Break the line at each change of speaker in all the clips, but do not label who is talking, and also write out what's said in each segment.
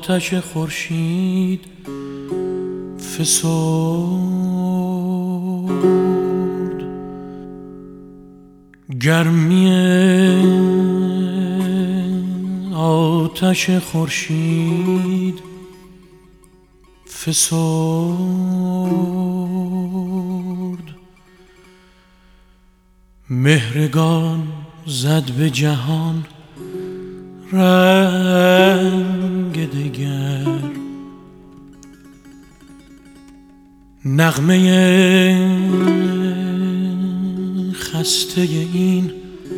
آتش خورشید فسرد. گرمی آتش خورشید فسرد. مهرگان زد به جهان رنگ دگر. نغمه خسته این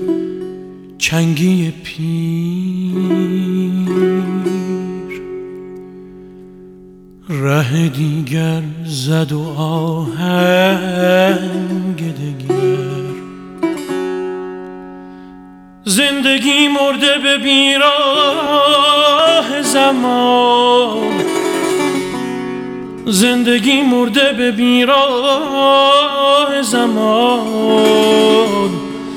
چنگی پیر ره دیگر زد و آهنگ دگر. زندگی مرده به بیراه زمان، زندگی مرده به بیراه زمان.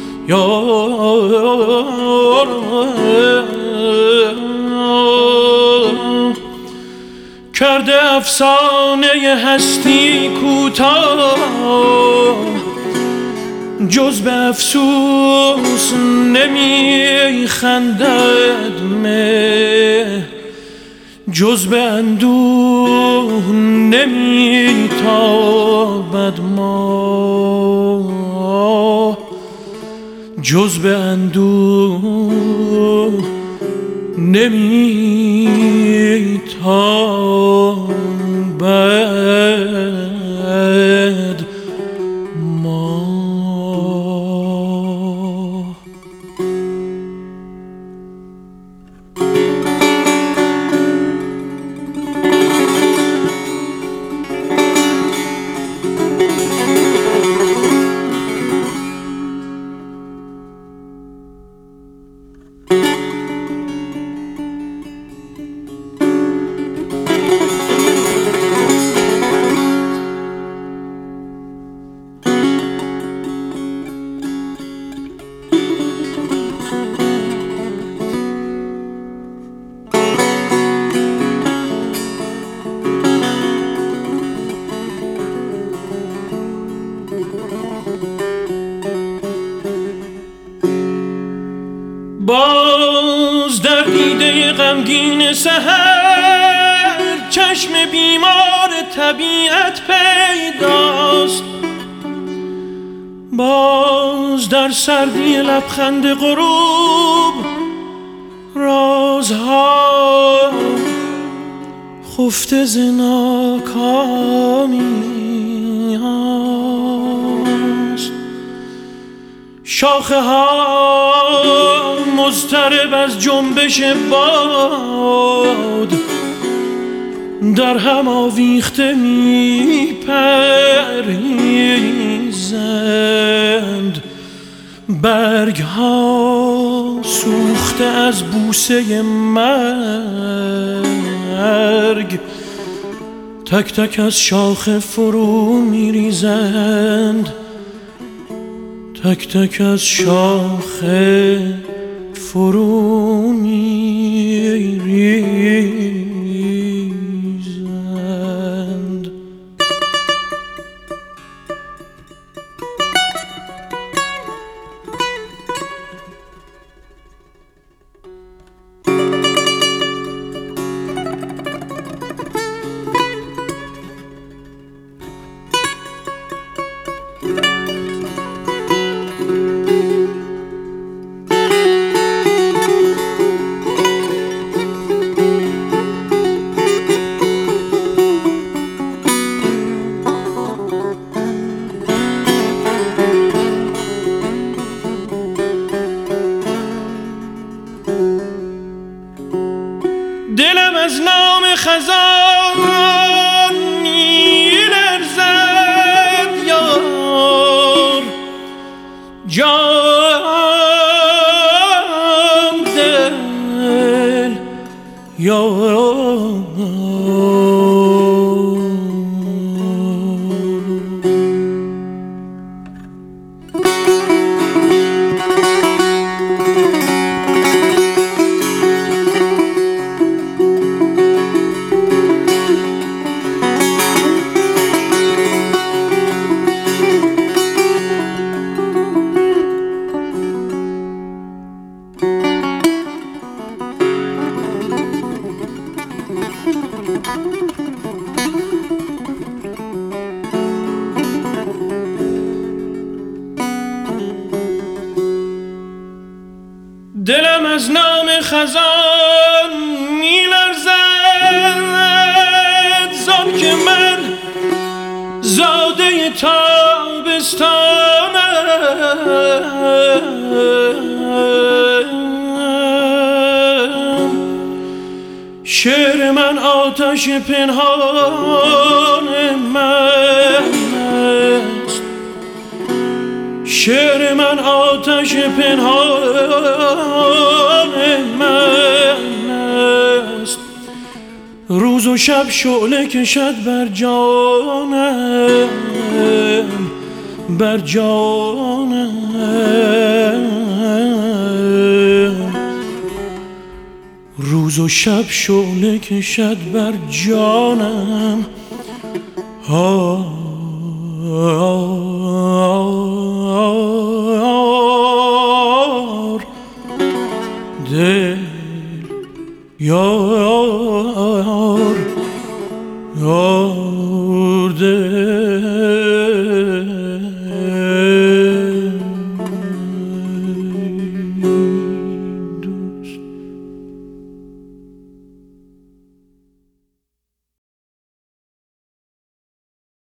کرده افسانه هستی کوتاه، جز به افسوس نمی خندد مه، جز به اندوه نمی تابد ماه، جز به اندوه نمی تابد ماه. باز در دیده غمگین سحر چشم بیمار طبیعت پیداست. باز در سردی لبخند غروب رازها خفته ز ناکامی است. شاخه ها مضطرب از جنبش باد در هم آویخته می پریزند. برگ ها سوخته از بوسه مرگ تک تک از شاخه فرو می ریزند. تک تک از شاخه فرو می ریزند. دلم از نام خزان می‌لرزد یار، جان دل یار. دلم از نام خزان می‌لرزد زان که من زاده تابستانم. شعر من آتش پنهان من است، شعر من آتش پنهان من است. روز و شب شعله کشد بر جانم، بر جانم. روز و شب شعله کشد بر جانم. دل یار دل